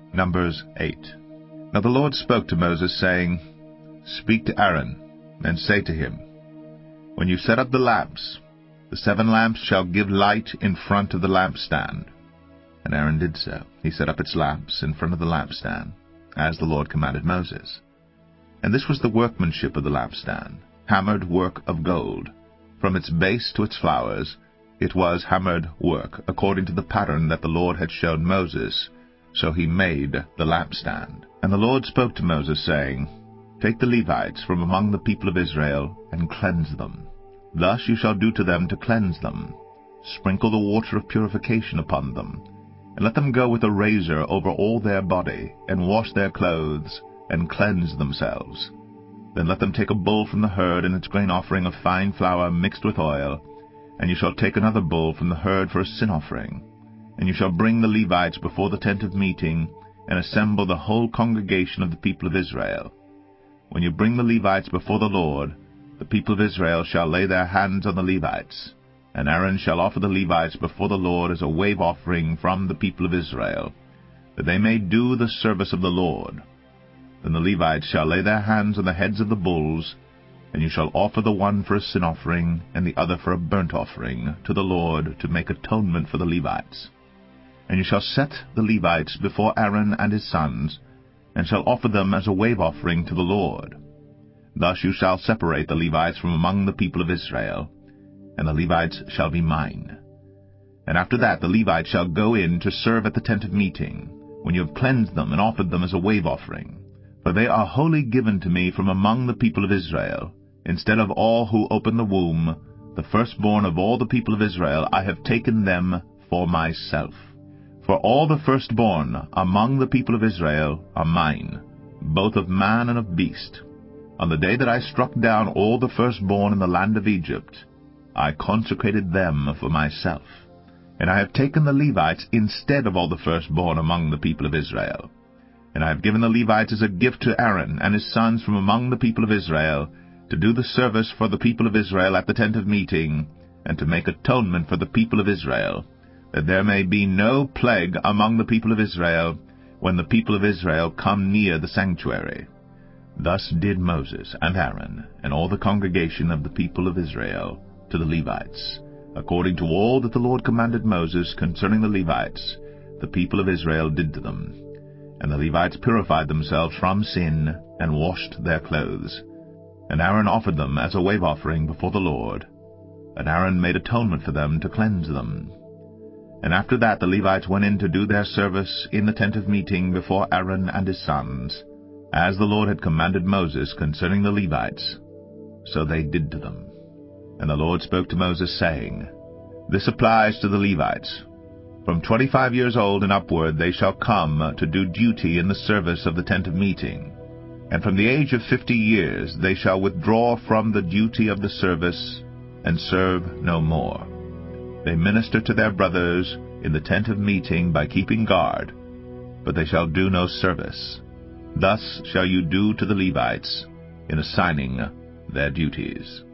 Numbers 8. Now the Lord spoke to Moses, saying, Speak to Aaron, and say to him, When you set up the lamps, the 7 lamps shall give light in front of the lampstand. And Aaron did so. He set up its lamps in front of the lampstand, as the Lord commanded Moses. And this was the workmanship of the lampstand, hammered work of gold. From its base to its flowers, it was hammered work, according to the pattern that the Lord had shown Moses. So he made the lampstand. And the Lord spoke to Moses, saying, Take the Levites from among the people of Israel, and cleanse them. Thus you shall do to them to cleanse them. Sprinkle the water of purification upon them, and let them go with a razor over all their body, and wash their clothes, and cleanse themselves. Then let them take a bull from the herd and its grain offering of fine flour mixed with oil, and you shall take another bull from the herd for a sin offering. And you shall bring the Levites before the tent of meeting, and assemble the whole congregation of the people of Israel. When you bring the Levites before the Lord, the people of Israel shall lay their hands on the Levites, and Aaron shall offer the Levites before the Lord as a wave offering from the people of Israel, that they may do the service of the Lord. Then the Levites shall lay their hands on the heads of the bulls, and you shall offer the one for a sin offering, and the other for a burnt offering, to the Lord, to make atonement for the Levites. And you shall set the Levites before Aaron and his sons, and shall offer them as a wave offering to the Lord. Thus you shall separate the Levites from among the people of Israel, and the Levites shall be mine. And after that the Levites shall go in to serve at the tent of meeting, when you have cleansed them and offered them as a wave offering. For they are wholly given to me from among the people of Israel. Instead of all who open the womb, the firstborn of all the people of Israel, I have taken them for myself. For all the firstborn among the people of Israel are mine, both of man and of beast. On the day that I struck down all the firstborn in the land of Egypt, I consecrated them for myself. And I have taken the Levites instead of all the firstborn among the people of Israel. And I have given the Levites as a gift to Aaron and his sons from among the people of Israel, to do the service for the people of Israel at the tent of meeting, and to make atonement for the people of Israel, that there may be no plague among the people of Israel, when the people of Israel come near the sanctuary. Thus did Moses and Aaron, and all the congregation of the people of Israel, to the Levites, according to all that the Lord commanded Moses concerning the Levites, the people of Israel did to them. And the Levites purified themselves from sin, and washed their clothes. And Aaron offered them as a wave offering before the Lord, and Aaron made atonement for them to cleanse them. And after that the Levites went in to do their service in the tent of meeting before Aaron and his sons, as the Lord had commanded Moses concerning the Levites. So they did to them. And the Lord spoke to Moses, saying, This applies to the Levites. From 25 years old and upward they shall come to do duty in the service of the tent of meeting. And from the age of 50 years they shall withdraw from the duty of the service, and serve no more. They minister to their brothers in the tent of meeting by keeping guard, but they shall do no service. Thus shall you do to the Levites in assigning their duties.